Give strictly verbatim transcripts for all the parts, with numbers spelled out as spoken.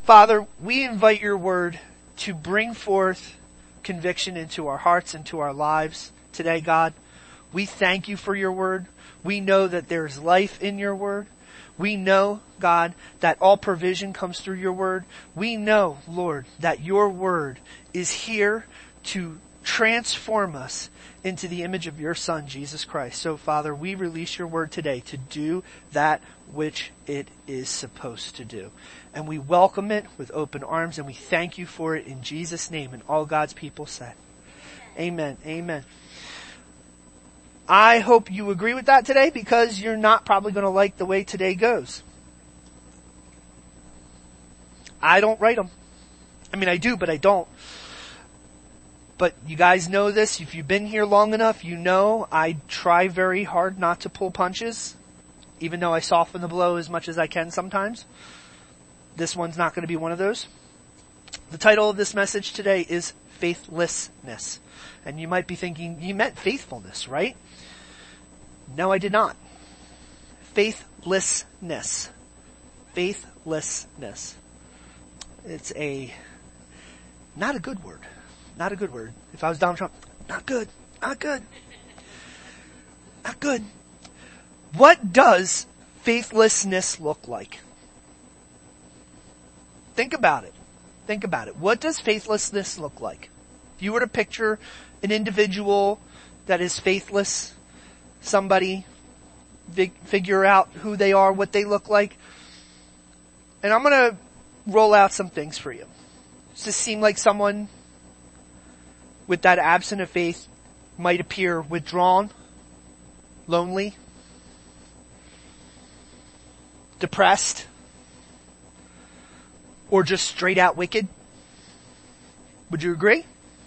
Father, we invite your word to bring forth conviction into our hearts and to our lives today, God. We thank you for your word. We know that there's life in your word. We know, God, that all provision comes through your word. We know, Lord, that your word is here to transform us into the image of your Son, Jesus Christ. So, Father, we release your word today to do that which it is supposed to do. And we welcome it with open arms, and we thank you for it in Jesus' name. And all God's people said, amen, amen. I hope you agree with that today, because you're not probably going to like the way today goes. I don't write them. I mean, I do, but I don't. But you guys know this. If you've been here long enough, you know I try very hard not to pull punches, even though I soften the blow as much as I can sometimes. This one's not going to be one of those. The title of this message today is Faithlessness. And you might be thinking, you meant faithfulness, right? No, I did not. Faithlessness. Faithlessness. It's a, not a good word. Not a good word. If I was Donald Trump, not good. Not good. Not good. What does faithlessness look like? Think about it. Think about it. What does faithlessness look like? If you were to picture an individual that is faithless, somebody, fig- figure out who they are, what they look like. And I'm going to roll out some things for you. Does this seem like someone with that absence of faith might appear withdrawn, lonely, depressed, or just straight out wicked? Would you agree?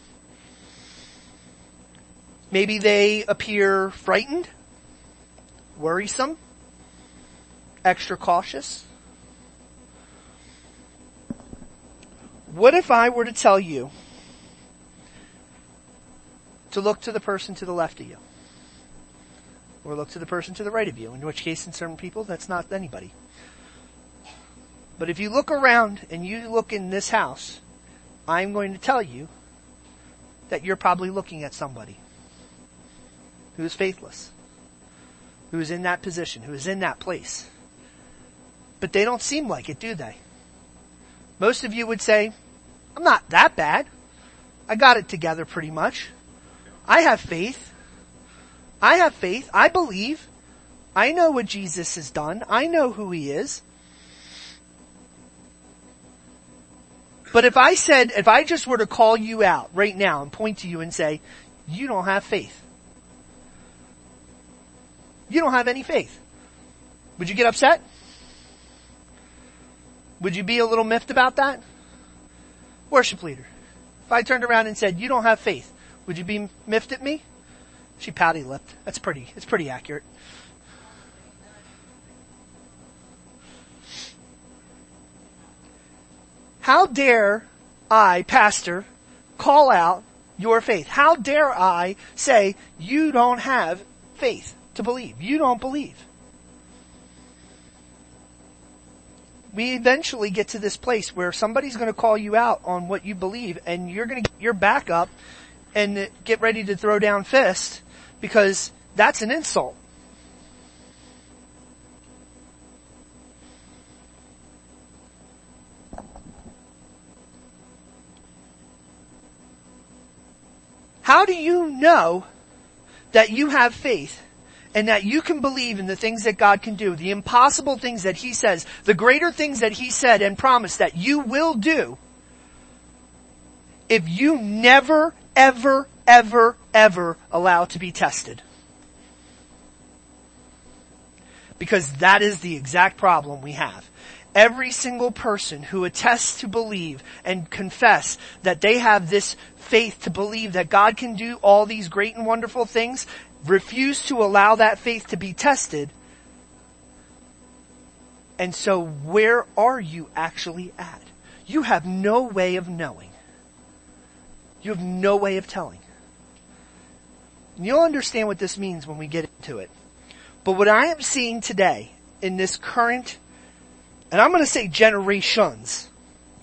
Maybe they appear frightened, worrisome, extra cautious. What if I were to tell you to look to the person to the left of you? Or look to the person to the right of you, in which case in certain people that's not anybody. But if you look around and you look in this house, I'm going to tell you that you're probably looking at somebody who is faithless, who is in that position, who is in that place. But they don't seem like it, do they? Most of you would say, I'm not that bad. I got it together pretty much. I have faith. I have faith. I believe. I know what Jesus has done. I know who he is. But if I said, if I just were to call you out right now and point to you and say, you don't have faith. You don't have any faith. Would you get upset? Would you be a little miffed about that? Worship leader, if I turned around and said, you don't have faith, would you be miffed at me? She pouty lipped. That's pretty, it's pretty accurate. How dare I, pastor, call out your faith? How dare I say you don't have faith to believe? You don't believe. We eventually get to this place where somebody's going to call you out on what you believe, and you're going to get your back up and get ready to throw down fists, because that's an insult. How do you know that you have faith and that you can believe in the things that God can do, the impossible things that he says, the greater things that he said and promised that you will do, if you never, ever, ever, ever allow it to be tested? Because that is the exact problem we have. Every single person who attests to believe and confess that they have this faith to believe that God can do all these great and wonderful things, refuse to allow that faith to be tested. And so where are you actually at? You have no way of knowing. You have no way of telling. And you'll understand what this means when we get into it. But what I am seeing today in this current, and I'm going to say generations,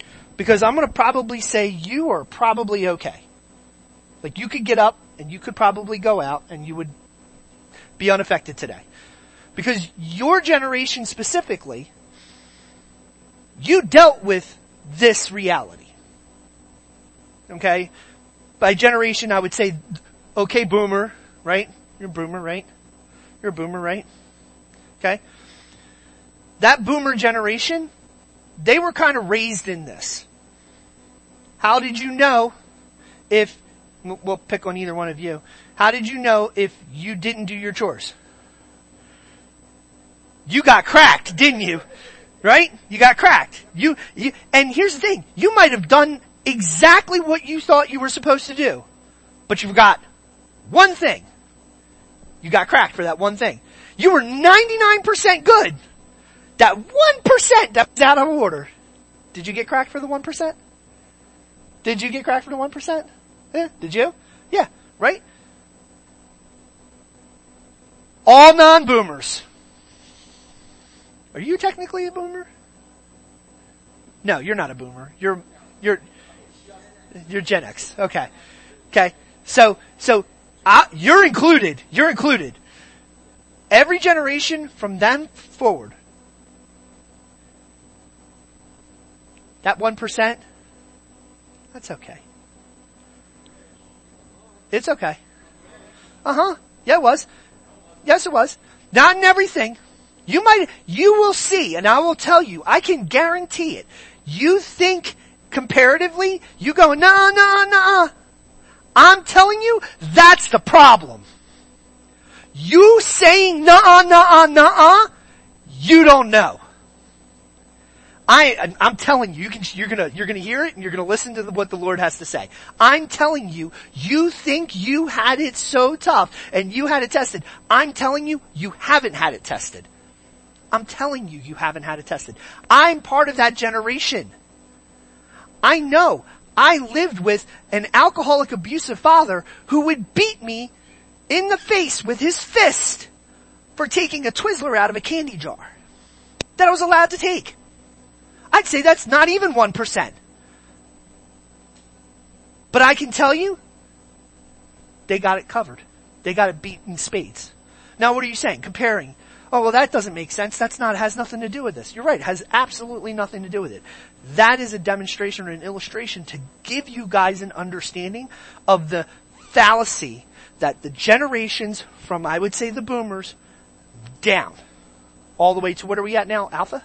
Because I'm going to probably say you are probably okay. Like you could get up and you could probably go out and you would be unaffected today. Because your generation specifically, you dealt with this reality. Okay? By generation, I would say, okay, boomer, right? You're a boomer, right? You're a boomer, right? Okay? That boomer generation, they were kind of raised in this. How did you know if, we'll pick on either one of you, how did you know if you didn't do your chores? You got cracked, didn't you? Right? You got cracked. You, you, and here's the thing, you might have done exactly what you thought you were supposed to do, but you forgot one thing. You got cracked for that one thing. You were ninety-nine percent good. That one percent that was out of order. Did you get cracked for the one percent? Did you get cracked for the one percent? Yeah, did you? Yeah, right? All non-boomers. Are you technically a boomer? No, you're not a boomer. You're, you're, you're Gen X. Okay. Okay. So, so, uh, you're included. You're included. Every generation from then forward. That one percent, that's okay. It's okay. Uh-huh. Yeah, it was. Yes, it was. Not in everything. You might, you will see, and I will tell you, I can guarantee it. You think comparatively, you go, nah, nah, nah. I'm telling you, that's the problem. You saying nah, nah, nah, you don't know. I, I'm telling you, you can, you're gonna, you're gonna hear it and you're gonna listen to the, what the Lord has to say. I'm telling you, you think you had it so tough and you had it tested. I'm telling you, you haven't had it tested. I'm telling you, you haven't had it tested. I'm part of that generation. I know. I lived with an alcoholic abusive father who would beat me in the face with his fist for taking a Twizzler out of a candy jar that I was allowed to take. I'd say that's not even one percent. But I can tell you, they got it covered. They got it beat in spades. Now what are you saying? Comparing. Oh, well that doesn't make sense. That's not, has nothing to do with this. You're right. It has absolutely nothing to do with it. That is a demonstration or an illustration to give you guys an understanding of the fallacy that the generations from, I would say, the boomers down all the way to, what are we at now? Alpha?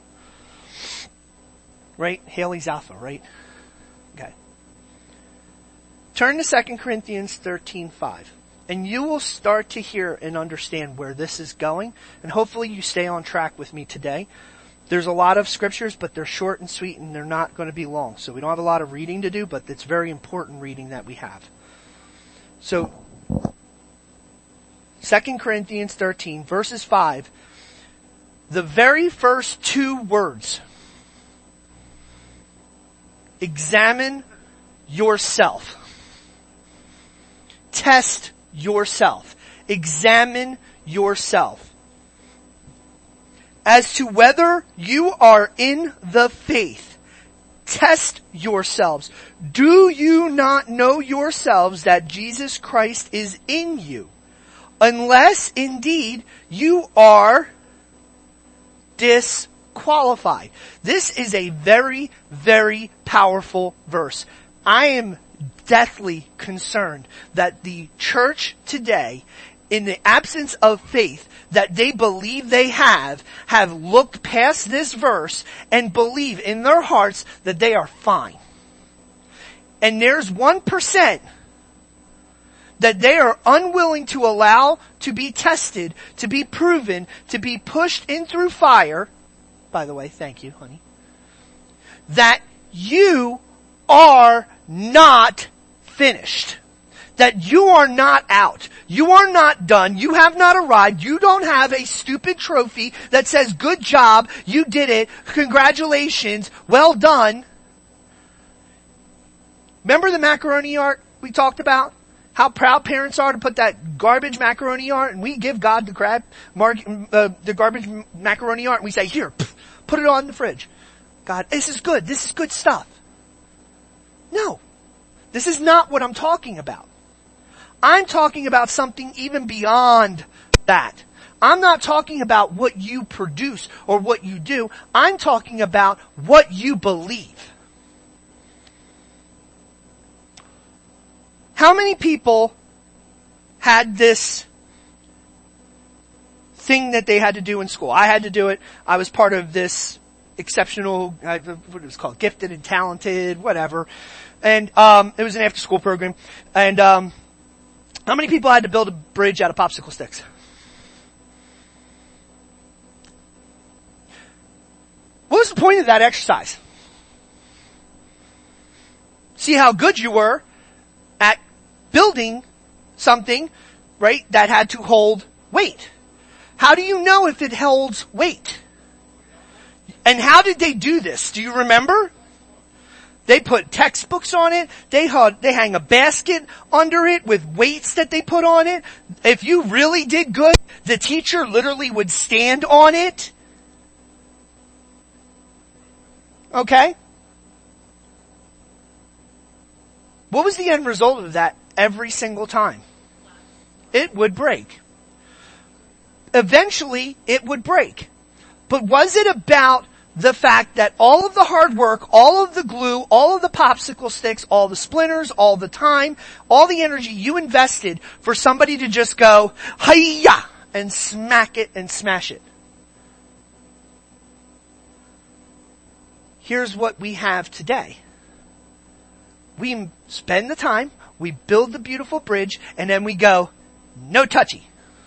Right? Haley's alpha, right? Okay. Turn to Second Corinthians thirteen five. And you will start to hear and understand where this is going. And hopefully you stay on track with me today. There's a lot of scriptures, but they're short and sweet and they're not going to be long. So we don't have a lot of reading to do, but it's very important reading that we have. So, Second Corinthians thirteen, verses five. The very first two words. Examine yourself. Test yourself. Examine yourself. As to whether you are in the faith, test yourselves. Do you not know yourselves that Jesus Christ is in you? Unless indeed you are disqualified. This is a very, very powerful verse. I am deathly concerned that the church today, in the absence of faith that they believe they have, have looked past this verse and believe in their hearts that they are fine. And there's one percent that they are unwilling to allow to be tested, to be proven, to be pushed in through fire. By the way, thank you, honey. That you are not finished. That you are not out. You are not done. You have not arrived. You don't have a stupid trophy that says, good job, you did it, congratulations, well done. Remember the macaroni art we talked about? How proud parents are to put that garbage macaroni art, and we give God the crab, mar- uh, the garbage macaroni art, and we say, here, pff, put it on the fridge. God, this is good. This is good stuff. No. This is not what I'm talking about. I'm talking about something even beyond that. I'm not talking about what you produce or what you do. I'm talking about what you believe. How many people had this thing that they had to do in school? I had to do it. I was part of this exceptional, uh, what it was called, gifted and talented, whatever. And, um, it was an after school program. And, um, how many people had to build a bridge out of popsicle sticks? What was the point of that exercise? See how good you were at building something, right, that had to hold weight. How do you know if it holds weight? And how did they do this? Do you remember? They put textbooks on it. They had, they hang a basket under it with weights that they put on it. If you really did good, the teacher literally would stand on it. Okay? What was the end result of that every single time? It would break. Eventually, it would break. But was it about the fact that all of the hard work, all of the glue, all of the popsicle sticks, all the splinters, all the time, all the energy you invested for somebody to just go, hi-ya, and smack it and smash it? Here's what we have today. We spend the time, we build the beautiful bridge, and then we go, no touchy.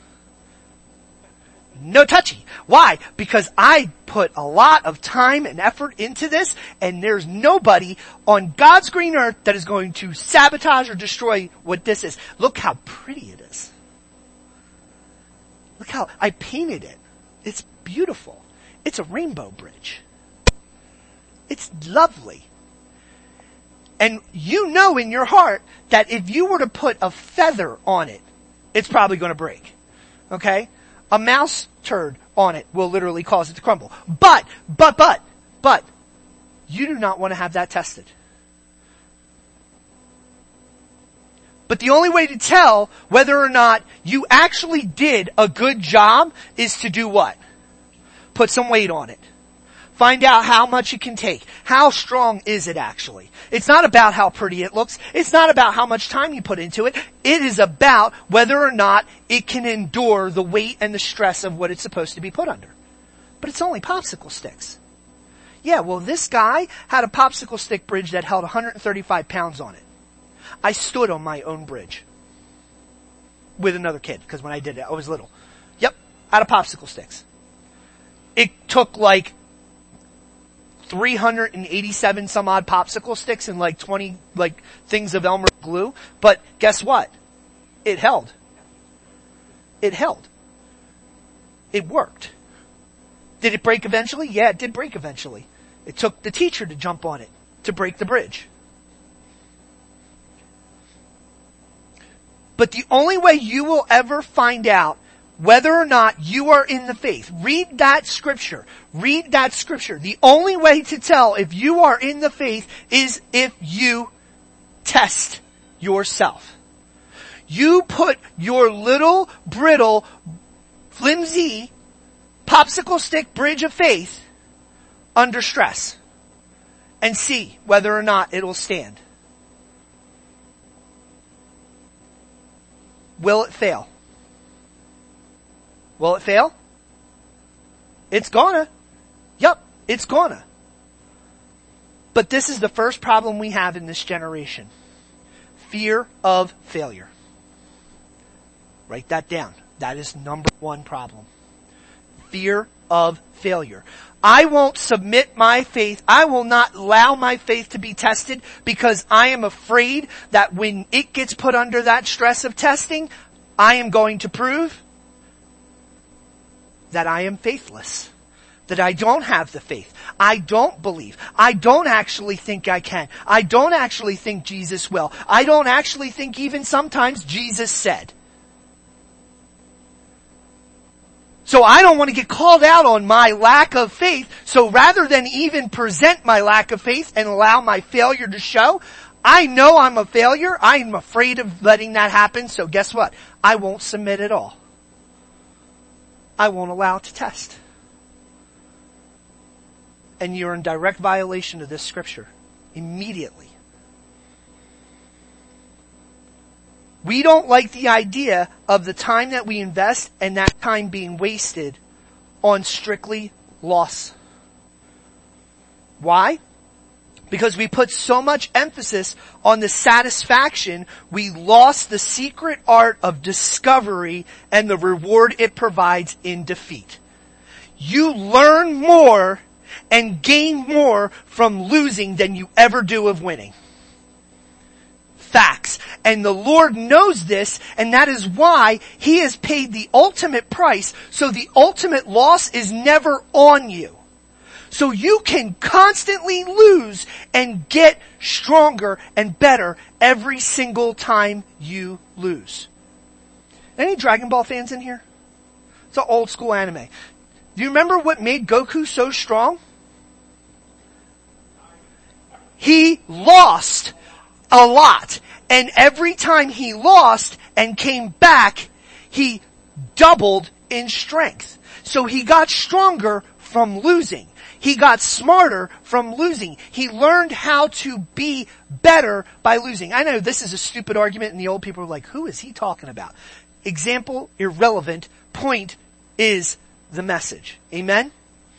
No touchy. Why? Because I put a lot of time and effort into this, and there's nobody on God's green earth that is going to sabotage or destroy what this is. Look how pretty it is. Look how I painted it. It's beautiful. It's a rainbow bridge. It's lovely. And you know in your heart that if you were to put a feather on it, it's probably going to break. Okay? A mouse turd on it will literally cause it to crumble. But, but, but, but, you do not want to have that tested. But the only way to tell whether or not you actually did a good job is to do what? Put some weight on it. Find out how much it can take. How strong is it actually? It's not about how pretty it looks. It's not about how much time you put into it. It is about whether or not it can endure the weight and the stress of what it's supposed to be put under. But it's only popsicle sticks. Yeah, well, this guy had a popsicle stick bridge that held one hundred thirty-five pounds on it. I stood on my own bridge with another kid, because when I did it, I was little. Yep, out of popsicle sticks. It took like three hundred eighty-seven some odd popsicle sticks and like twenty like things of Elmer glue. But guess what? It held. It held. It worked. Did it break eventually? Yeah, it did break eventually. It took the teacher to jump on it to break the bridge. But the only way you will ever find out whether or not you are in the faith, read that scripture. Read that scripture. The only way to tell if you are in the faith is if you test yourself. You put your little, brittle, flimsy, popsicle stick bridge of faith under stress and see whether or not it will stand. Will it fail? Will it fail? It's gonna. Yup, it's gonna. But this is the first problem we have in this generation. Fear of failure. Write that down. That is number one problem. Fear of failure. I won't submit my faith. I will not allow my faith to be tested because I am afraid that when it gets put under that stress of testing, I am going to prove that I am faithless. That I don't have the faith. I don't believe. I don't actually think I can. I don't actually think Jesus will. I don't actually think even sometimes Jesus said. So I don't want to get called out on my lack of faith. So rather than even present my lack of faith and allow my failure to show, I know I'm a failure. I'm afraid of letting that happen. So guess what? I won't submit at all. I won't allow it to test. And you're in direct violation of this scripture. Immediately. We don't like the idea of the time that we invest and that time being wasted on strictly loss. Why? Because we put so much emphasis on the satisfaction, we lost the secret art of discovery and the reward it provides in defeat. You learn more and gain more from losing than you ever do of winning. Facts. And the Lord knows this, and that is why He has paid the ultimate price, so the ultimate loss is never on you. So you can constantly lose and get stronger and better every single time you lose. Any Dragon Ball fans in here? It's an old school anime. Do you remember what made Goku so strong? He lost a lot. And every time he lost and came back, he doubled in strength. So he got stronger from losing. He got smarter from losing. He learned how to be better by losing. I know this is a stupid argument and the old people are like, who is he talking about? Example, irrelevant. Point is the message. Amen?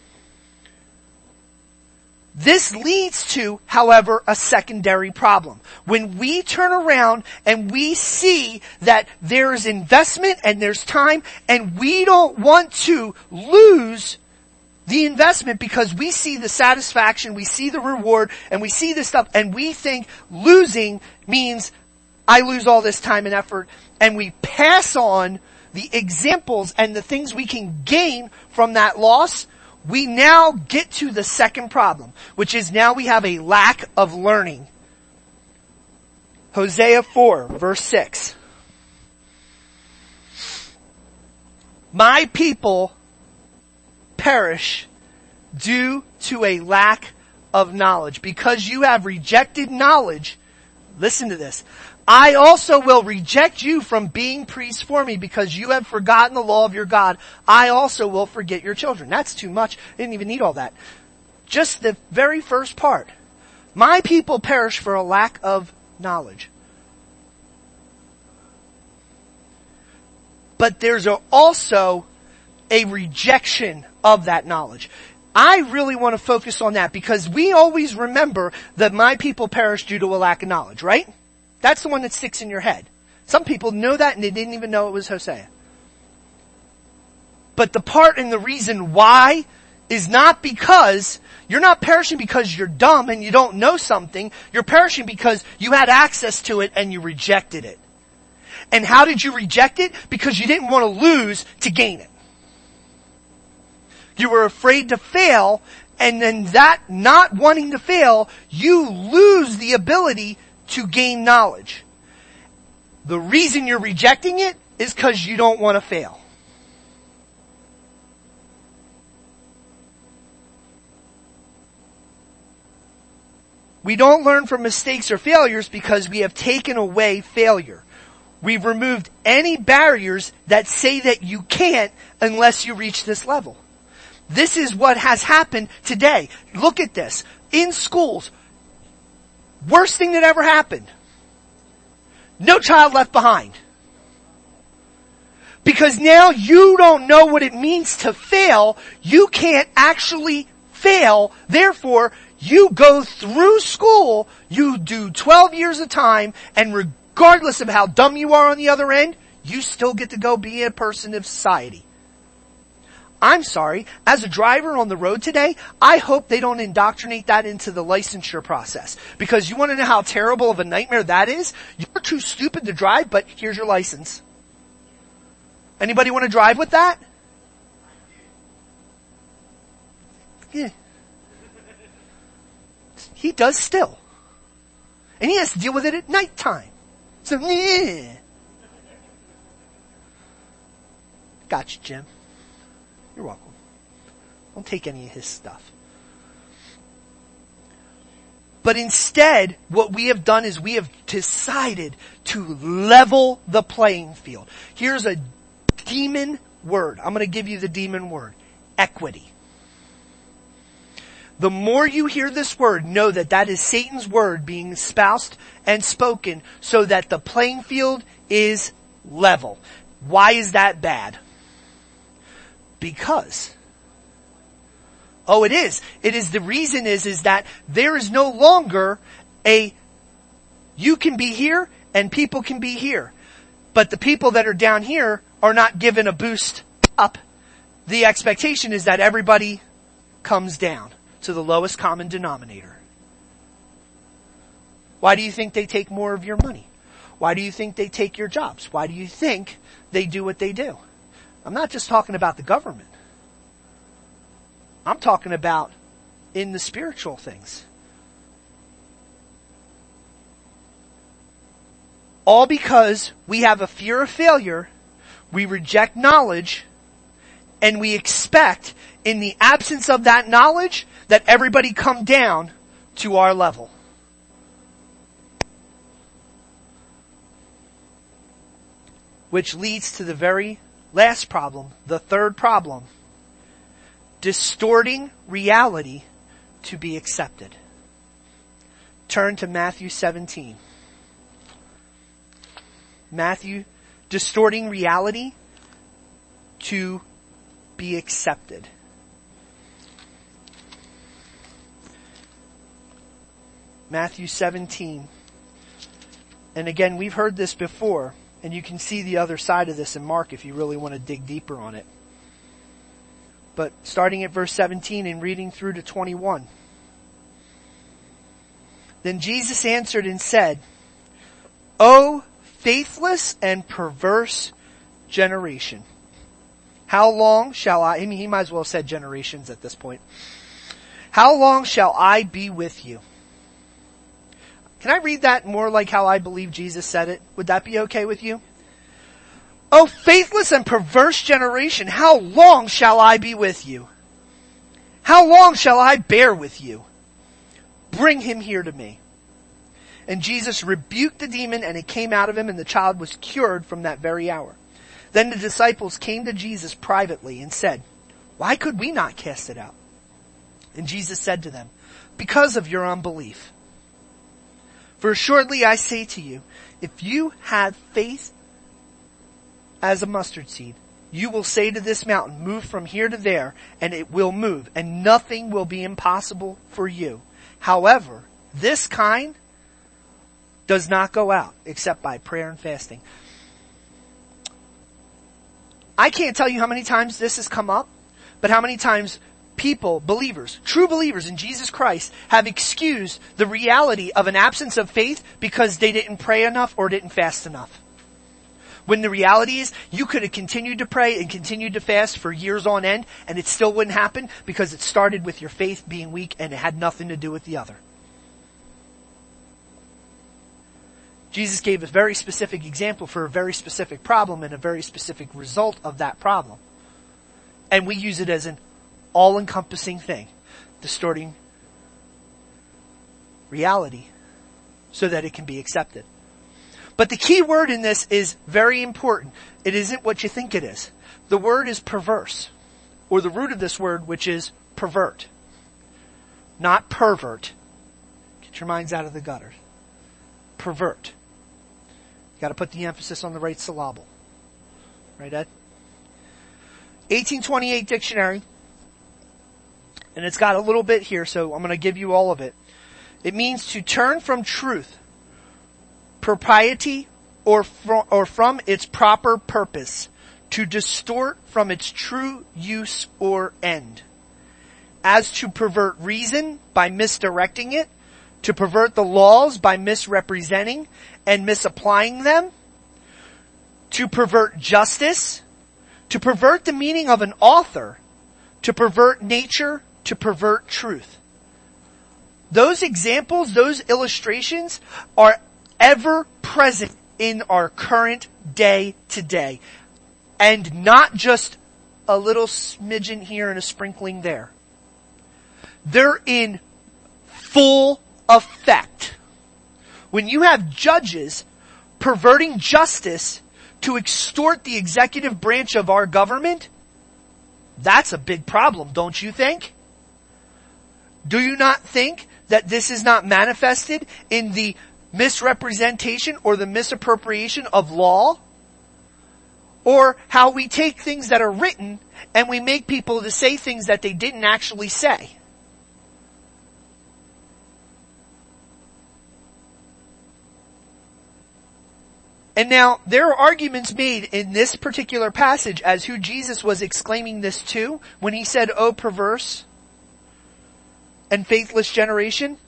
This leads to, however, a secondary problem. When we turn around and we see that there's investment and there's time and we don't want to lose the investment because we see the satisfaction, we see the reward, and we see this stuff, and we think losing means I lose all this time and effort, and we pass on the examples and the things we can gain from that loss, we now get to the second problem, which is now we have a lack of learning. Hosea four, verse six. My people perish due to a lack of knowledge. Because you have rejected knowledge, listen to this, I also will reject you from being priests for me because you have forgotten the law of your God. I also will forget your children. That's too much. I didn't even need all that. Just the very first part. My people perish for a lack of knowledge. But there's a, also a rejection of that knowledge. I really want to focus on that because we always remember that my people perish due to a lack of knowledge, right? That's the one that sticks in your head. Some people know that and they didn't even know it was Hosea. But the part and the reason why is not because you're not perishing because you're dumb and you don't know something. You're perishing because you had access to it and you rejected it. And how did you reject it? Because you didn't want to lose to gain it. You were afraid to fail, and then that not wanting to fail, you lose the ability to gain knowledge. The reason you're rejecting it is because you don't want to fail. We don't learn from mistakes or failures because we have taken away failure. We've removed any barriers that say that you can't unless you reach this level. This is what has happened today. Look at this. In schools, worst thing that ever happened. No child left behind. Because now you don't know what it means to fail. You can't actually fail. Therefore, you go through school, you do twelve years of time, and regardless of how dumb you are on the other end, you still get to go be a person of society. I'm sorry, as a driver on the road today, I hope they don't indoctrinate that into the licensure process. Because you want to know how terrible of a nightmare that is? You're too stupid to drive, but here's your license. Anybody want to drive with that? Yeah. He does still. And he has to deal with it at nighttime. So, yeah. Gotcha, Jim. You're welcome. Don't take any of his stuff. But instead, what we have done is we have decided to level the playing field. Here's a demon word. I'm going to give you the demon word. Equity. The more you hear this word, know that that is Satan's word being espoused and spoken so that the playing field is level. Why is that bad? Because. Oh, it is. It is the reason is, is that there is no longer a, you can be here and people can be here. But the people that are down here are not given a boost up. The expectation is that everybody comes down to the lowest common denominator. Why do you think they take more of your money? Why do you think they take your jobs? Why do you think they do what they do? I'm not just talking about the government. I'm talking about in the spiritual things. All because we have a fear of failure, we reject knowledge, and we expect, in the absence of that knowledge, that everybody come down to our level. Which leads to the very last problem, the third problem. Distorting reality to be accepted. Turn to Matthew seventeen. Matthew, distorting reality to be accepted. Matthew seventeen. And again, we've heard this before, and you can see the other side of this in Mark if you really want to dig deeper on it. But starting at verse seventeen and reading through to twenty-one. Then Jesus answered and said, O faithless and perverse generation, how long shall I, I mean, he might as well have said generations at this point. How long shall I be with you? Can I read that more like how I believe Jesus said it? Would that be okay with you? O faithless and perverse generation, how long shall I be with you? How long shall I bear with you? Bring him here to me. And Jesus rebuked the demon, and it came out of him, and the child was cured from that very hour. Then the disciples came to Jesus privately and said, Why could we not cast it out? And Jesus said to them, Because of your unbelief. For assuredly I say to you, if you have faith as a mustard seed, you will say to this mountain, move from here to there, and it will move, and nothing will be impossible for you. However, this kind does not go out except by prayer and fasting. I can't tell you how many times this has come up, but how many times people, believers, true believers in Jesus Christ, have excused the reality of an absence of faith because they didn't pray enough or didn't fast enough. When the reality is, you could have continued to pray and continued to fast for years on end, and it still wouldn't happen because it started with your faith being weak and it had nothing to do with the other. Jesus gave a very specific example for a very specific problem and a very specific result of that problem. And we use it as an all-encompassing thing, distorting reality so that it can be accepted. But the key word in this is very important. It isn't what you think it is. The word is perverse, or the root of this word, which is pervert, not pervert. Get your minds out of the gutter. Pervert. You got to put the emphasis on the right syllable. Right, Ed? eighteen twenty-eight dictionary. And it's got a little bit here, so I'm going to give you all of it. It means to turn from truth, propriety, or from, or from its proper purpose, to distort from its true use or end. As to pervert reason by misdirecting it, to pervert the laws by misrepresenting and misapplying them, to pervert justice, to pervert the meaning of an author, to pervert nature, to pervert truth. Those examples, those illustrations are ever present in our current day today. And not just a little smidgen here and a sprinkling there. They're in full effect. When you have judges perverting justice to extort the executive branch of our government, that's a big problem, don't you think? Do you not think that this is not manifested in the misrepresentation or the misappropriation of law? Or how we take things that are written and we make people to say things that they didn't actually say? And now, there are arguments made in this particular passage as who Jesus was exclaiming this to when he said, "O perverse and faithless generation."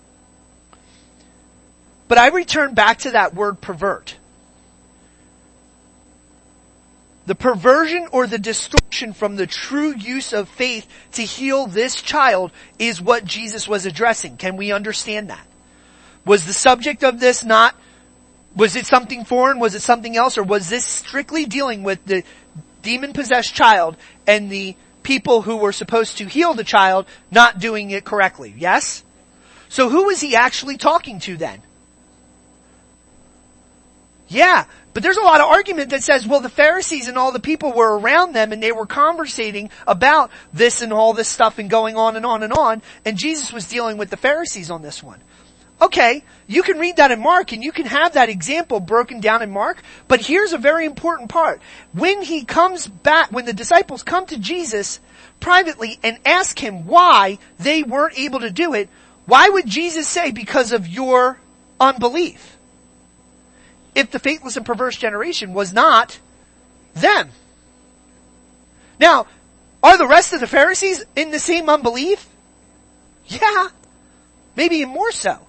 But I return back to that word pervert. The perversion or the distortion from the true use of faith to heal this child is what Jesus was addressing. Can we understand that? Was the subject of this not, was it something foreign? Was it something else? Or was this strictly dealing with the demon-possessed child and the people who were supposed to heal the child not doing it correctly? Yes? So who was he actually talking to then? Yeah, but there's a lot of argument that says, well, the Pharisees and all the people were around them and they were conversating about this and all this stuff and going on and on and on, and Jesus was dealing with the Pharisees on this one. Okay, you can read that in Mark and you can have that example broken down in Mark, but here's a very important part. When he comes back, when the disciples come to Jesus privately and ask him why they weren't able to do it, why would Jesus say, because of your unbelief? If the faithless and perverse generation was not them. Now, are the rest of the Pharisees in the same unbelief? Yeah, maybe even more so.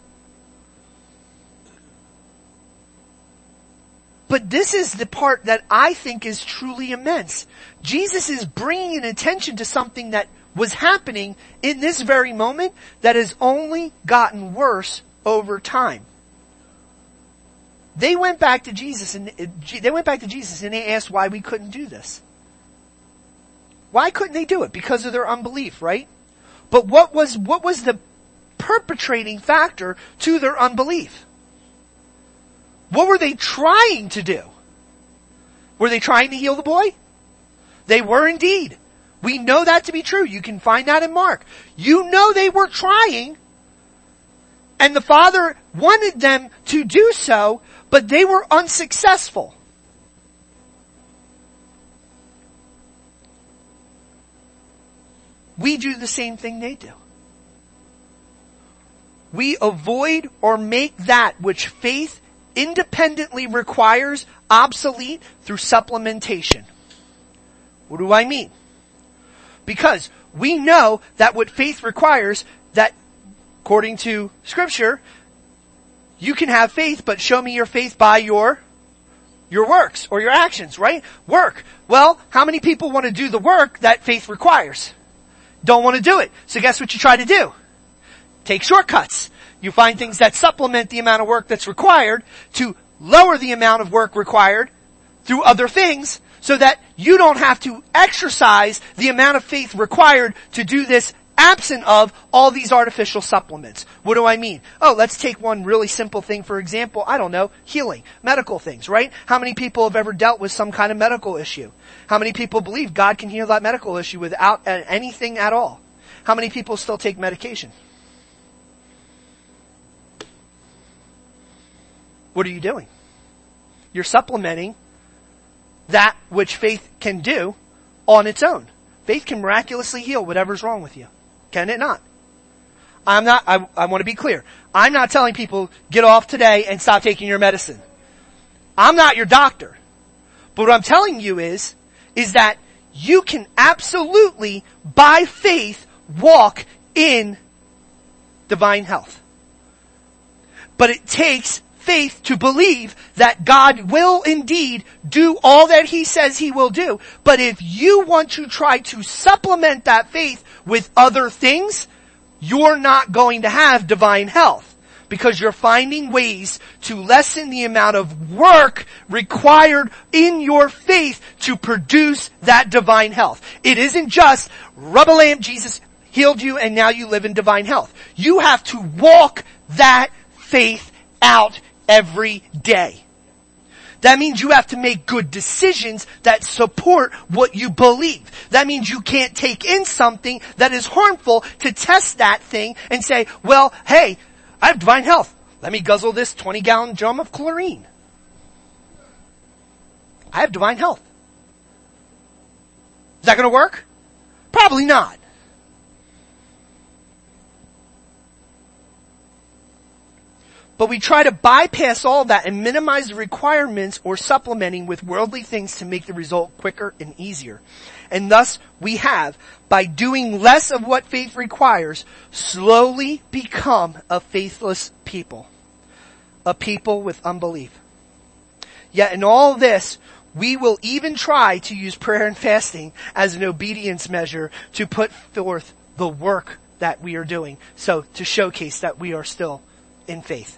But this is the part that I think is truly immense. Jesus is bringing an attention to something that was happening in this very moment that has only gotten worse over time. They went back to Jesus and they went back to Jesus and they asked why we couldn't do this. Why couldn't they do it? Because of their unbelief, right? But what was, what was the perpetrating factor to their unbelief? What were they trying to do? Were they trying to heal the boy? They were indeed. We know that to be true. You can find that in Mark. You know they were trying, and the Father wanted them to do so, but they were unsuccessful. We do the same thing they do. We avoid or make that which faith independently requires obsolete through supplementation. What do I mean? Because we know that what faith requires, that according to Scripture, you can have faith, but show me your faith by your, your works or your actions, right? Work. Well, how many people want to do the work that faith requires? Don't want to do it. So guess what you try to do? Take shortcuts. You find things that supplement the amount of work that's required to lower the amount of work required through other things so that you don't have to exercise the amount of faith required to do this absent of all these artificial supplements. What do I mean? Oh, let's take one really simple thing, for example, I don't know, healing, medical things, right? How many people have ever dealt with some kind of medical issue? How many people believe God can heal that medical issue without anything at all? How many people still take medication? What are you doing? You're supplementing that which faith can do on its own. Faith can miraculously heal whatever's wrong with you. Can it not? I'm not, I, I want to be clear. I'm not telling people, get off today and stop taking your medicine. I'm not your doctor. But what I'm telling you is, is that you can absolutely, by faith, walk in divine health. But it takes faith to believe that God will indeed do all that He says He will do. But if you want to try to supplement that faith with other things, you're not going to have divine health, because you're finding ways to lessen the amount of work required in your faith to produce that divine health. It isn't just rub a lamp, Jesus, healed you, and now you live in divine health. You have to walk that faith out every day. That means you have to make good decisions that support what you believe. That means you can't take in something that is harmful to test that thing and say, well, hey, I have divine health. Let me guzzle this twenty gallon drum of chlorine. I have divine health. Is that going to work? Probably not. But we try to bypass all that and minimize the requirements or supplementing with worldly things to make the result quicker and easier. And thus we have, by doing less of what faith requires, slowly become a faithless people. A people with unbelief. Yet in all this, we will even try to use prayer and fasting as an obedience measure to put forth the work that we are doing. So to showcase that we are still in faith.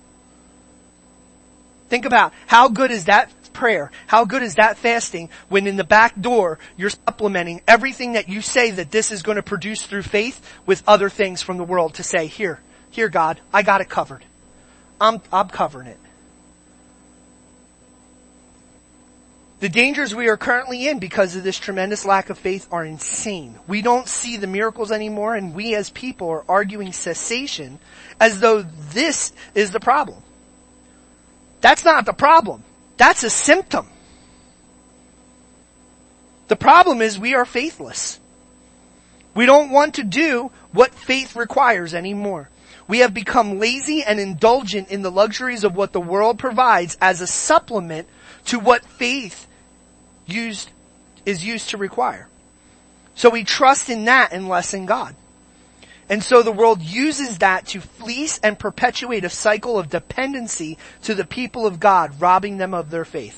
Think about how good is that prayer? How good is that fasting when in the back door you're supplementing everything that you say that this is going to produce through faith with other things from the world to say, here, here God, I got it covered. I'm, I'm covering it. The dangers we are currently in because of this tremendous lack of faith are insane. We don't see the miracles anymore, and we as people are arguing cessation as though this is the problem. That's not the problem. That's a symptom. The problem is we are faithless. We don't want to do what faith requires anymore. We have become lazy and indulgent in the luxuries of what the world provides as a supplement to what faith used is used to require. So we trust in that and less in God. And so the world uses that to fleece and perpetuate a cycle of dependency to the people of God, robbing them of their faith.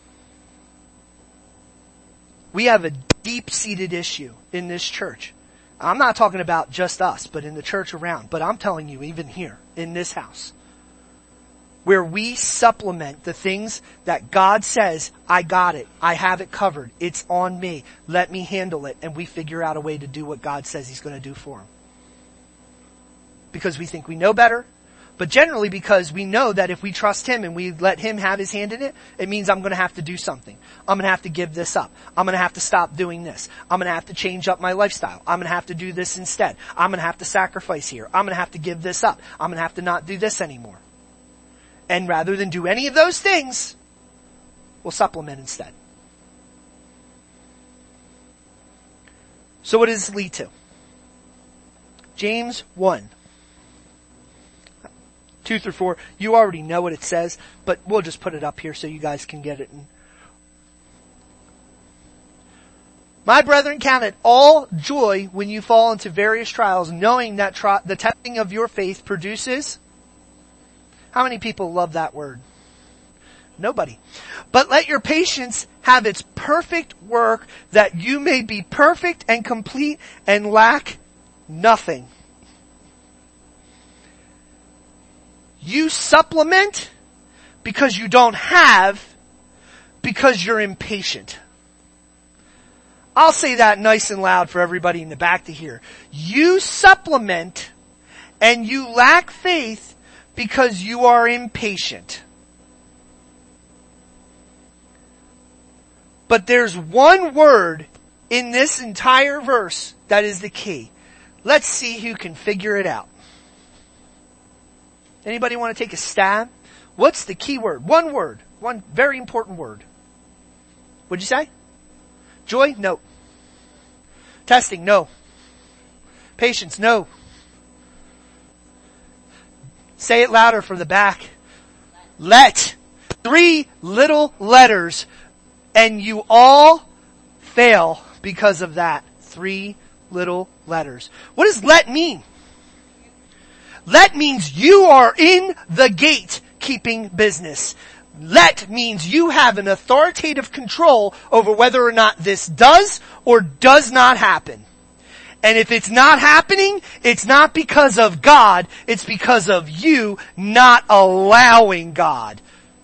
We have a deep-seated issue in this church. I'm not talking about just us, but in the church around. But I'm telling you, even here, in this house, where we supplement the things that God says, I got it, I have it covered, it's on me, let me handle it, and we figure out a way to do what God says He's going to do for Him. Because we think we know better, but generally because we know that if we trust Him and we let Him have His hand in it, it means I'm going to have to do something. I'm going to have to give this up. I'm going to have to stop doing this. I'm going to have to change up my lifestyle. I'm going to have to do this instead. I'm going to have to sacrifice here. I'm going to have to give this up. I'm going to have to not do this anymore. And rather than do any of those things, we'll supplement instead. So what does this lead to? James one. Two through four. You already know what it says, but we'll just put it up here so you guys can get it. My brethren, count it all joy when you fall into various trials, knowing that tri- the testing of your faith produces. How many people love that word? Nobody. But let your patience have its perfect work, that you may be perfect and complete and lack nothing. You supplement because you don't have, because you're impatient. I'll say that nice and loud for everybody in the back to hear. You supplement and you lack faith because you are impatient. But there's one word in this entire verse that is the key. Let's see who can figure it out. Anybody want to take a stab? What's the key word? One word. One very important word. What'd you say? Joy? No. Testing? No. Patience? No. Say it louder for the back. Let. Three little letters, and you all fail because of that. Three little letters. What does let mean? Let means you are in the gate keeping business. Let means you have an authoritative control over whether or not this does or does not happen. And if it's not happening, it's not because of God, it's because of you not allowing God.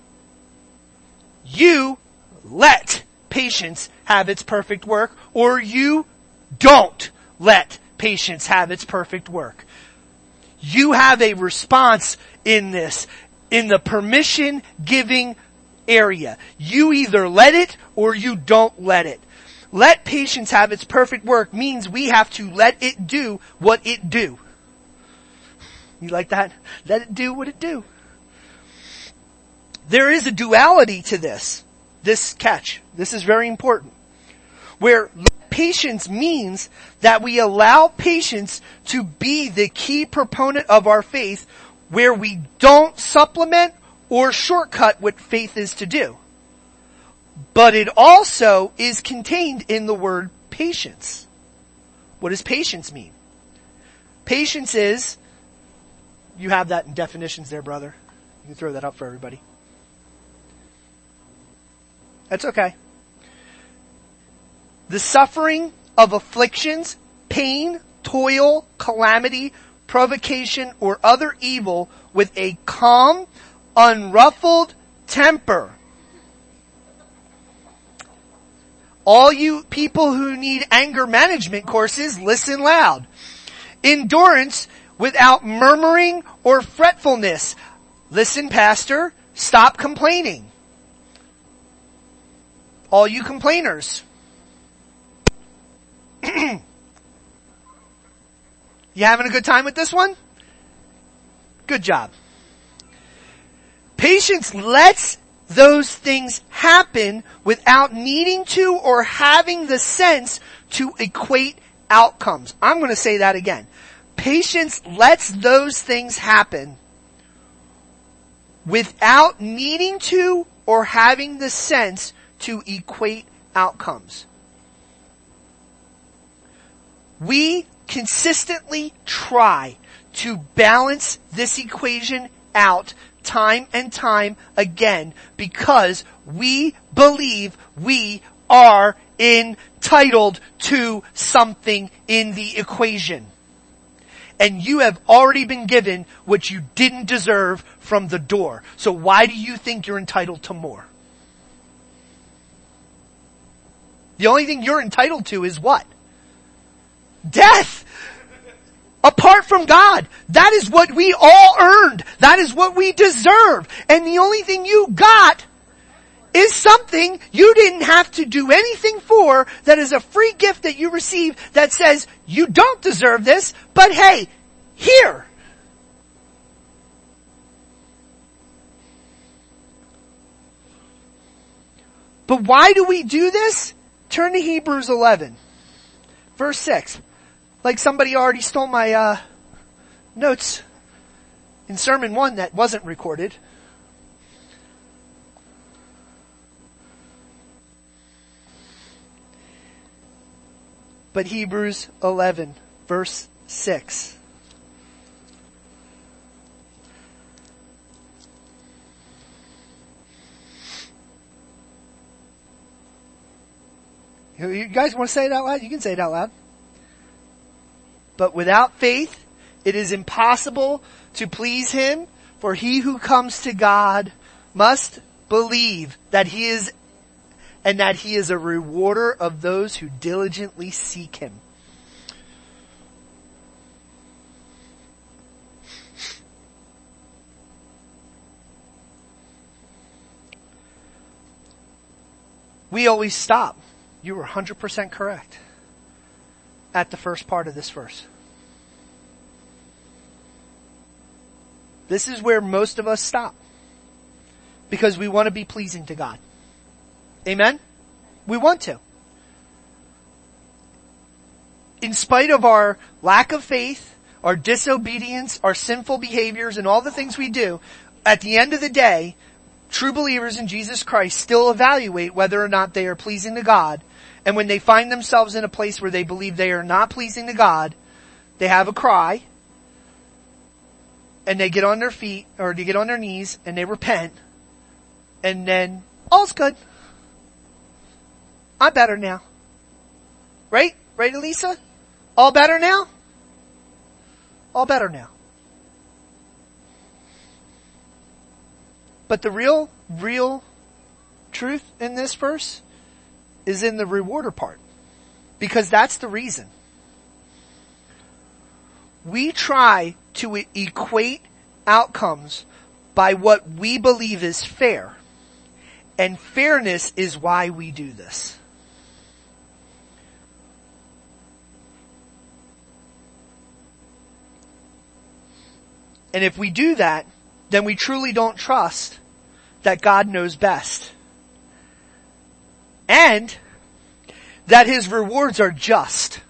You let patience have its perfect work, or you don't let patience have its perfect work. You have a response in this, in the permission giving area. You either let it or you don't let it. Let patience have its perfect work means we have to let it do what it do. You like that? Let it do what it do. There is a duality to this. This catch. This is very important. Where patience means that we allow patience to be the key proponent of our faith, where we don't supplement or shortcut what faith is to do. But it also is contained in the word patience. What does patience mean? Patience is, you have that in definitions there, brother. You can throw that up for everybody. That's okay. The suffering of afflictions, pain, toil, calamity, provocation, or other evil with a calm, unruffled temper. All you people who need anger management courses, listen loud. Endurance without murmuring or fretfulness. Listen, pastor, stop complaining. All you complainers. You having a good time with this one? Good job. Patience lets those things happen without needing to or having the sense to equate outcomes. I'm going to say that again. Patience lets those things happen without needing to or having the sense to equate outcomes. We consistently try to balance this equation out time and time again because we believe we are entitled to something in the equation. And you have already been given what you didn't deserve from the door. So why do you think you're entitled to more? The only thing you're entitled to is what? Death! Apart from God. That is what we all earned. That is what we deserve. And the only thing you got is something you didn't have to do anything for, that is a free gift that you receive that says, you don't deserve this, but hey, here. But why do we do this? Turn to Hebrews eleven, verse six. Like somebody already stole my uh, notes in sermon one that wasn't recorded. But Hebrews eleven, verse six. You guys want to say it out loud? You can say it out loud. But without faith, it is impossible to please Him, for he who comes to God must believe that He is, and that He is a rewarder of those who diligently seek Him. We always stop. You were one hundred percent correct at the first part of this verse. This is where most of us stop. Because we want to be pleasing to God. Amen? We want to. In spite of our lack of faith, our disobedience, our sinful behaviors, and all the things we do, at the end of the day, true believers in Jesus Christ still evaluate whether or not they are pleasing to God. And when they find themselves in a place where they believe they are not pleasing to God, they have a cry, and they get on their feet, or they get on their knees, and they repent, and then all's good. I'm better now. Right? Right, Elisa? All better now? All better now. But the real, real truth in this verse is in the rewarder part. Because that's the reason. we try to e- equate outcomes by what we believe is fair. And fairness is why we do this. And if we do that, then we truly don't trust that God knows best. And that His rewards are just.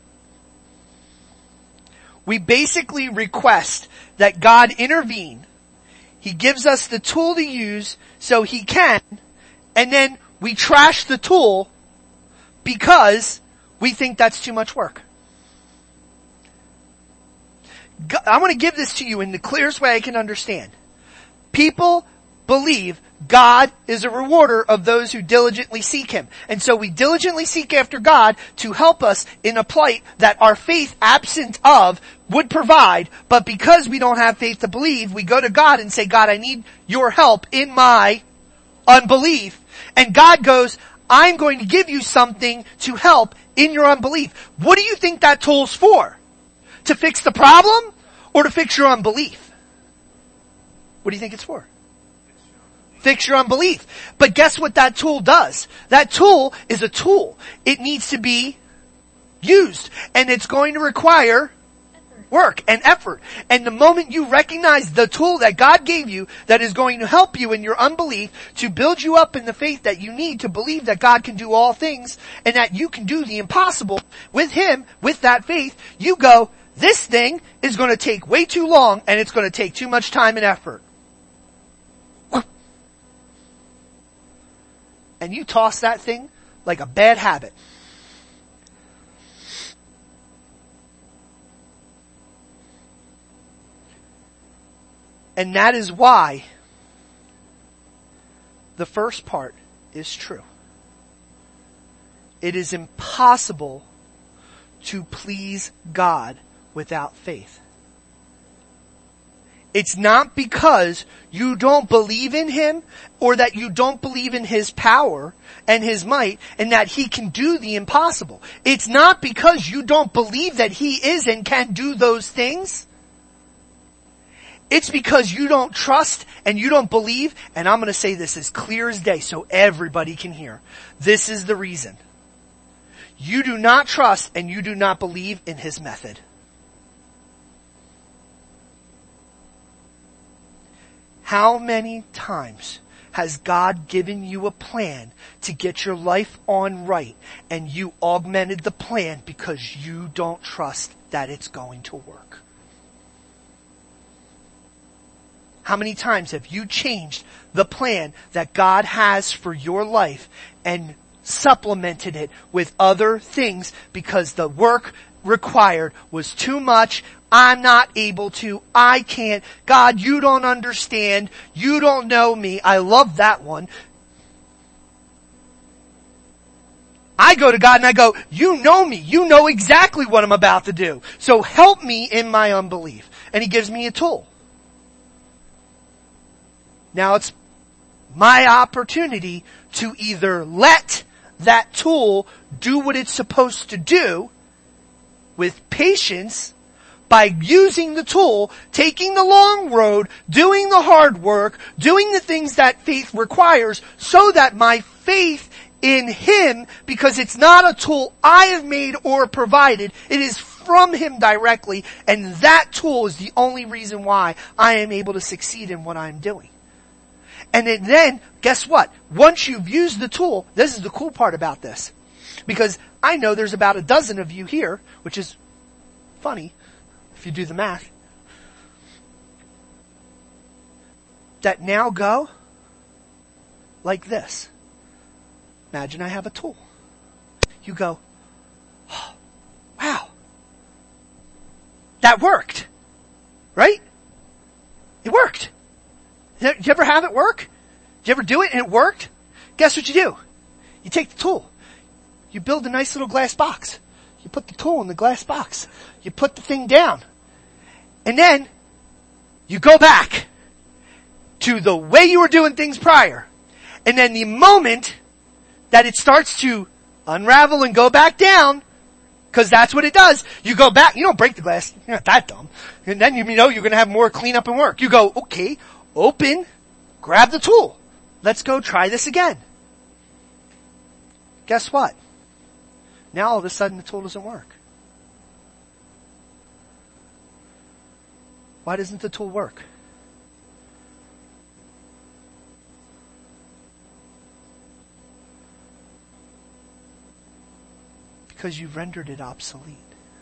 We basically request that God intervene. He gives us the tool to use so He can, and then we trash the tool because we think that's too much work. I want to give this to you in the clearest way I can understand. People believe God is a rewarder of those who diligently seek Him. And so we diligently seek after God to help us in a plight that our faith absent of would provide. But because we don't have faith to believe, we go to God and say, God, I need your help in my unbelief. And God goes, I'm going to give you something to help in your unbelief. What do you think that tool's for? To fix the problem or to fix your unbelief? What do you think it's for? Fix your unbelief. But guess what that tool does? That tool is a tool. It needs to be used. And it's going to require work and effort. And the moment you recognize the tool that God gave you that is going to help you in your unbelief to build you up in the faith that you need to believe that God can do all things and that you can do the impossible with Him, with that faith, you go, this thing is going to take way too long and it's going to take too much time and effort. And you toss that thing like a bad habit. And that is why the first part is true. It is impossible to please God without faith. It's not because you don't believe in Him or that you don't believe in His power and His might and that He can do the impossible. It's not because you don't believe that He is and can do those things. It's because you don't trust and you don't believe, and I'm going to say this as clear as day so everybody can hear. This is the reason. You do not trust and you do not believe in His method. How many times has God given you a plan to get your life on right and you augmented the plan because you don't trust that it's going to work? How many times have you changed the plan that God has for your life and supplemented it with other things because the work required was too much? I'm not able to. I can't. God, you don't understand. You don't know me. I love that one. I go to God and I go, you know me. You know exactly what I'm about to do. So help me in my unbelief. And He gives me a tool. Now it's my opportunity to either let that tool do what it's supposed to do with patience by using the tool, taking the long road, doing the hard work, doing the things that faith requires so that my faith in Him, because it's not a tool I have made or provided, it is from Him directly, and that tool is the only reason why I am able to succeed in what I'm doing. And then, guess what? Once you've used the tool, this is the cool part about this. Because I know there's about a dozen of you here, which is funny if you do the math, that now go like this. Imagine I have a tool. You go, oh, wow, that worked, right? It worked. Did you ever have it work? Did you ever do it and it worked? Guess what you do? You take the tool. You build a nice little glass box. You put the tool in the glass box. You put the thing down. And then you go back to the way you were doing things prior. And then the moment that it starts to unravel and go back down, Cause that's what it does. You go back, you don't break the glass, you're not that dumb. And then you know you're gonna have more cleanup and work. You go, okay, open, grab the tool. Let's go try this again. Guess what? Now all of a sudden the tool doesn't work. Why doesn't the tool work? Because you've rendered it obsolete.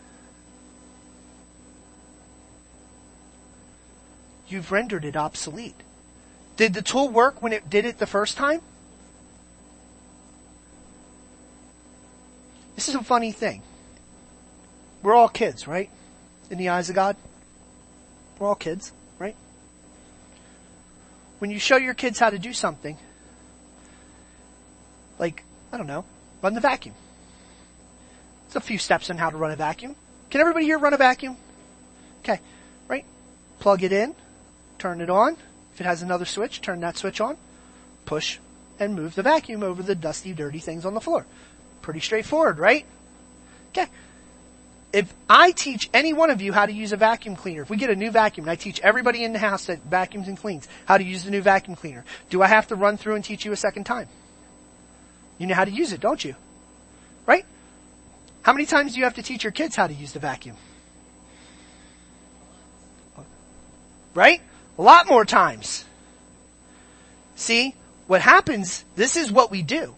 You've rendered it obsolete. Did the tool work when it did it the first time? This is a funny thing. We're all kids, right? In the eyes of God. We're all kids, right? When you show your kids how to do something, like, I don't know, run the vacuum. There's a few steps on how to run a vacuum. Can everybody here run a vacuum? Okay, right? Plug it in, turn it on. If it has another switch, turn that switch on, push, and move the vacuum over the dusty, dirty things on the floor. Pretty straightforward, right? Okay. If I teach any one of you how to use a vacuum cleaner, if we get a new vacuum and I teach everybody in the house that vacuums and cleans how to use the new vacuum cleaner, do I have to run through and teach you a second time? You know how to use it, don't you? Right? How many times do you have to teach your kids how to use the vacuum? Right? A lot more times. See, what happens, this is what we do.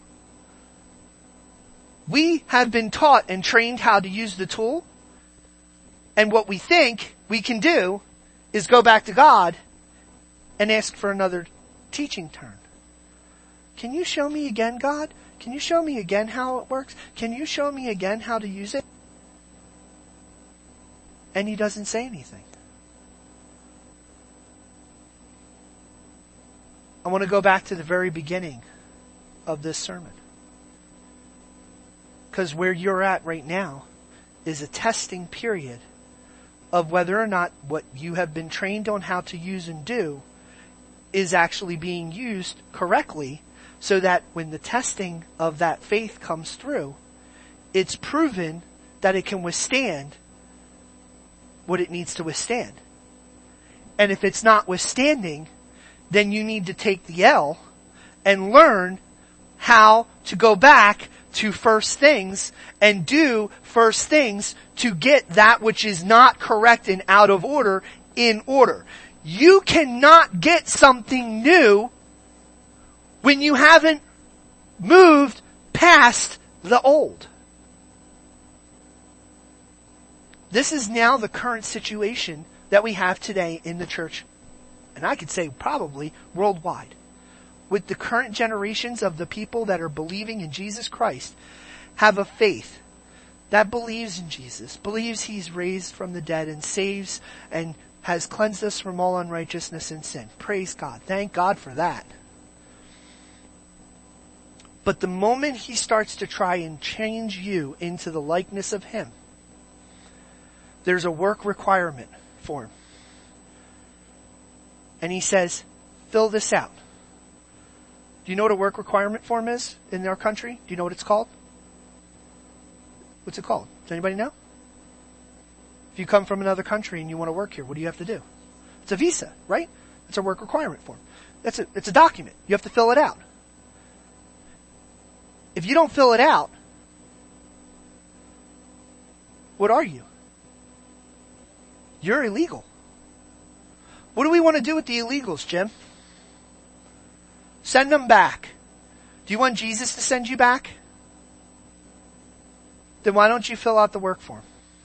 We have been taught and trained how to use the tool, and what we think we can do is go back to God and ask for another teaching turn. Can you show me again, God? Can you show me again how it works? Can you show me again how to use it? And he doesn't say anything. I want to go back to the very beginning of this sermon. Because where you're at right now is a testing period of whether or not what you have been trained on how to use and do is actually being used correctly, so that when the testing of that faith comes through, it's proven that it can withstand what it needs to withstand. And if it's not withstanding, then you need to take the L and learn how to go back to first things and do first things to get that which is not correct and out of order in order. You cannot get something new when you haven't moved past the old. This is now the current situation that we have today in the church, and I could say probably worldwide. With the current generations of the people that are believing in Jesus Christ, have a faith that believes in Jesus, believes He's raised from the dead and saves and has cleansed us from all unrighteousness and sin. Praise God. Thank God for that. But the moment He starts to try and change you into the likeness of Him, there's a work requirement for Him. And He says, fill this out. Do you know what a work requirement form is in our country? Do you know what it's called? What's it called? Does anybody know? If you come from another country and you want to work here, what do you have to do? It's a visa, right? It's a work requirement form. That's a, it's a document. You have to fill it out. If you don't fill it out, what are you? You're illegal. What do we want to do with the illegals, Jim? Send them back. Do you want Jesus to send you back? Then why don't you fill out the work form?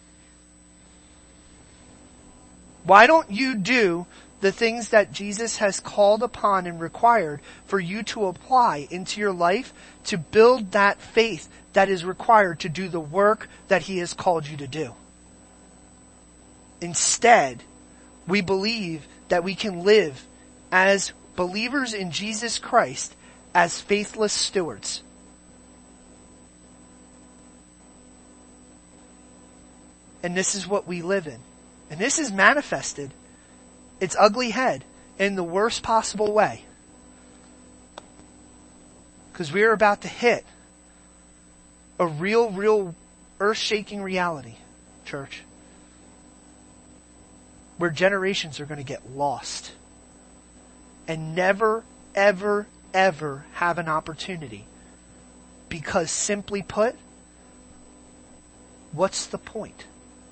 Why don't you do the things that Jesus has called upon and required for you to apply into your life to build that faith that is required to do the work that He has called you to do? Instead, we believe that we can live as believers in Jesus Christ as faithless stewards. And this is what we live in. And this is manifested, its ugly head, in the worst possible way. Because we are about to hit a real, real earth-shaking reality, church, where generations are going to get lost and never, ever, ever have an opportunity. Because simply put, what's the point?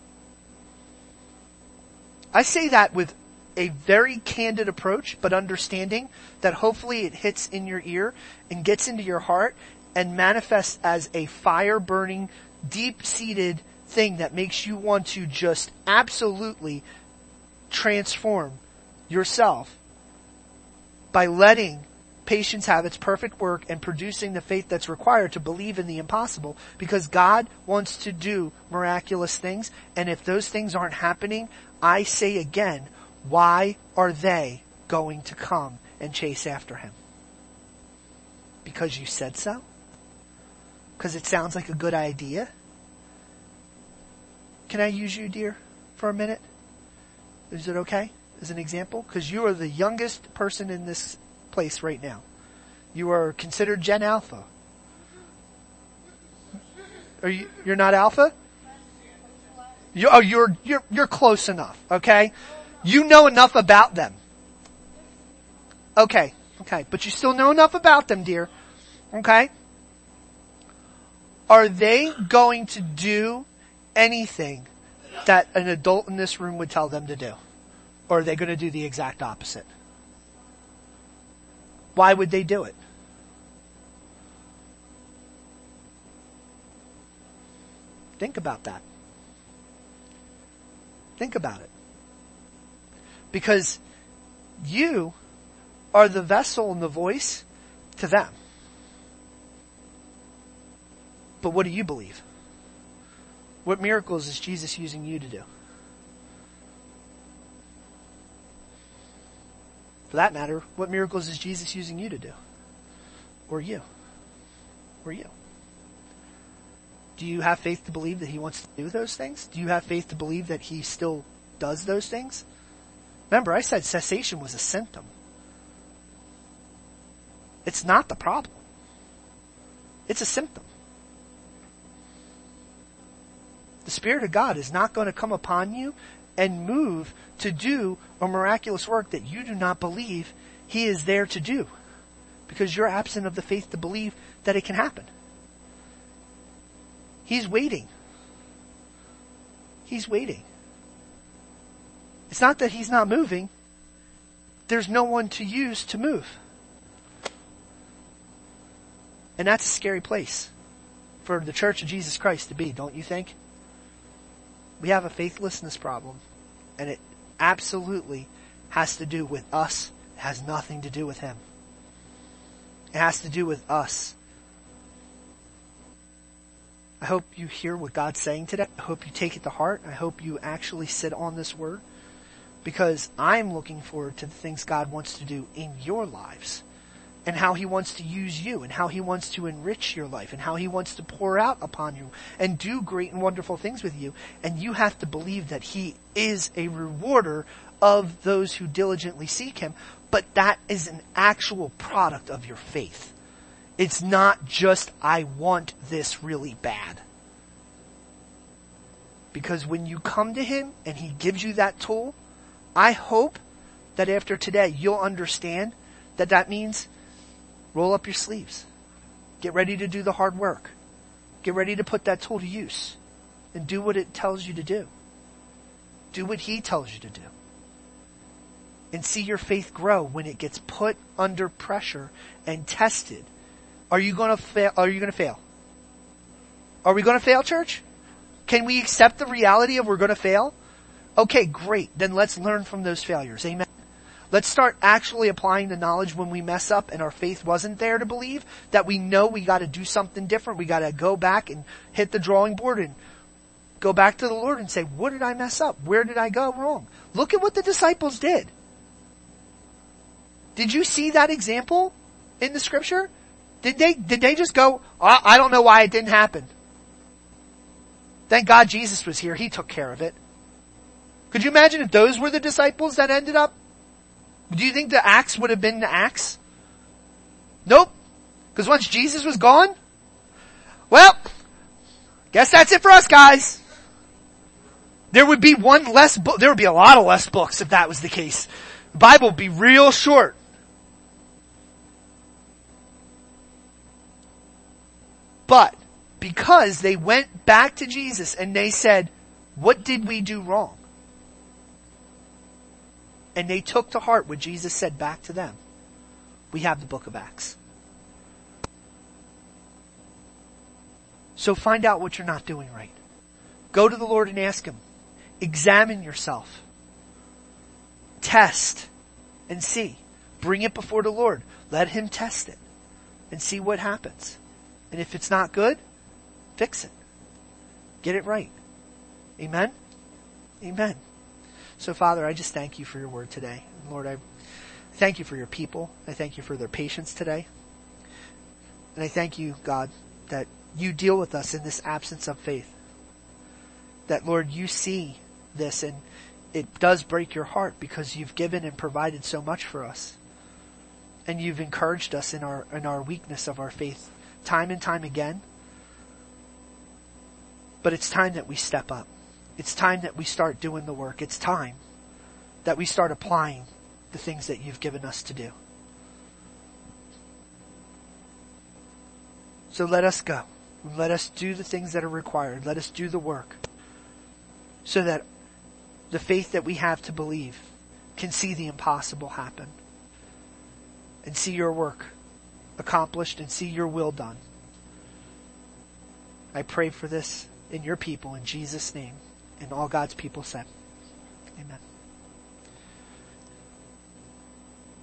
I say that with a very candid approach, but understanding that hopefully it hits in your ear and gets into your heart and manifests as a fire-burning, deep-seated thing that makes you want to just absolutely transform yourself by letting patience have its perfect work and producing the faith that's required to believe in the impossible, because God wants to do miraculous things, and if those things aren't happening, I say again, why are they going to come and chase after him? Because you said so? Because it sounds like a good idea? Can I use you, dear, for a minute? Is it okay? As an example? Because you are the youngest person in this place right now. You are considered Gen Alpha. Are you, you're not Alpha? You, oh, you're, you're, you're close enough, okay? You know enough about them. Okay, okay, but you still know enough about them, dear. Okay? Are they going to do anything that an adult in this room would tell them to do? Or are they going to do the exact opposite? Why would they do it? Think about that. Think about it. Because you are the vessel and the voice to them. But what do you believe? What miracles is Jesus using you to do? For that matter, what miracles is Jesus using you to do? Or you? Or you? Do you have faith to believe that he wants to do those things? Do you have faith to believe that he still does those things? Remember, I said cessation was a symptom. It's not the problem. It's a symptom. The Spirit of God is not going to come upon you and move to do a miraculous work that you do not believe he is there to do, because you're absent of the faith to believe that it can happen. He's waiting. He's waiting. It's not that he's not moving. There's no one to use to move. And that's a scary place for the Church of Jesus Christ to be, don't you think? We have a faithlessness problem, and it absolutely has to do with us. It has nothing to do with him. It has to do with us. I hope you hear what God's saying today. I hope you take it to heart. I hope you actually sit on this word, because I'm looking forward to the things God wants to do in your lives, and how he wants to use you, and how he wants to enrich your life, and how he wants to pour out upon you and do great and wonderful things with you. And you have to believe that he is a rewarder of those who diligently seek him. But that is an actual product of your faith. It's not just, I want this really bad. Because when you come to him and he gives you that tool, I hope that after today you'll understand that that means roll up your sleeves. Get ready to do the hard work. Get ready to put that tool to use. And do what it tells you to do. Do what he tells you to do. And see your faith grow when it gets put under pressure and tested. Are you going to fail? Are you going to fail? Are we going to fail, church? Can we accept the reality of we're going to fail? Okay, great. Then let's learn from those failures. Amen. Let's start actually applying the knowledge when we mess up and our faith wasn't there to believe, that we know we got to do something different. We got to go back and hit the drawing board and go back to the Lord and say, what did I mess up? Where did I go wrong? Look at what the disciples did. Did you see that example in the scripture? Did they, did they just go, oh, I don't know why it didn't happen. Thank God Jesus was here. He took care of it. Could you imagine if those were the disciples that ended up? Do you think the Acts would have been the Acts? Nope. Because once Jesus was gone, well, Guess that's it for us, guys. There would be one less book. There would be a lot of less books if that was the case. The Bible would be real short. But because they went back to Jesus and they said, what did we do wrong? And they took to heart what Jesus said back to them. We have the book of Acts. So find out what you're not doing right. Go to the Lord and ask Him. Examine yourself. Test and see. Bring it before the Lord. Let Him test it and see what happens. And if it's not good, fix it. Get it right. Amen? Amen. So Father, I just thank You for Your word today. Lord, I thank You for Your people. I thank You for their patience today. And I thank You, God, that You deal with us in this absence of faith. That, Lord, You see this and it does break Your heart because You've given and provided so much for us. And You've encouraged us in our, in our weakness of our faith time and time again. But it's time that we step up. It's time that we start doing the work. It's time that we start applying the things that You've given us to do. So let us go. Let us do the things that are required. Let us do the work so that the faith that we have to believe can see the impossible happen and see Your work accomplished and see Your will done. I pray for this in Your people in Jesus' name. And all God's people said, amen.